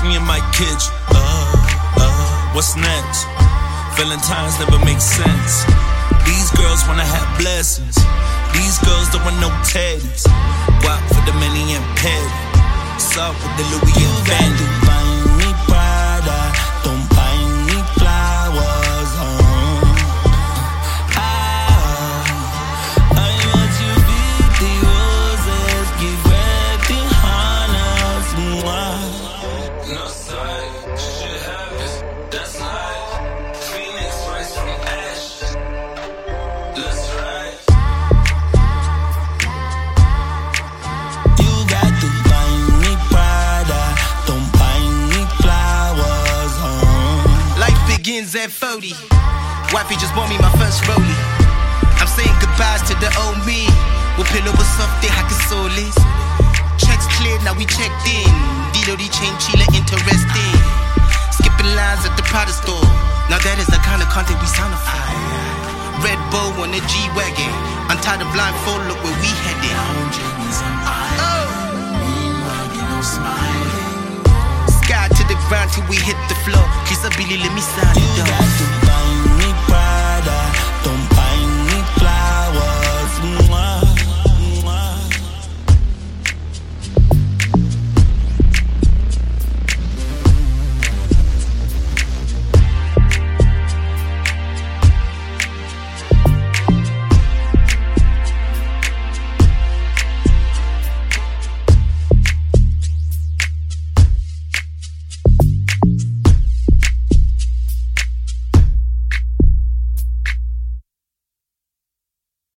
me in my kitchen. What's next? Valentine's never make sense. These girls wanna have blessings. These girls don't want no teddies. Walk for the many and petty. Suck with the Louis and Fendi. Buy me Prada, don't buy me flowers. I want you with the roses, give red the honors. No side, shit happens, that's life. Phoenix rise from ashes. Let's ride. You got to buy me Prada, don't buy me flowers. Life begins at 40. Wifey just bought me my first rollie. I'm saying goodbyes to the old me. We'll pill over soft, haka solis. Checks cleared, now we checked in. Dilo di chain chile interesting. Skipping lines at the Prada store. Now that is the kind of content we sound for. Red bow on the G-Wagon. Untie the blindfold, look where we headed. Sky to the ground till we hit the floor. Kiss a Billy, let me sign it down.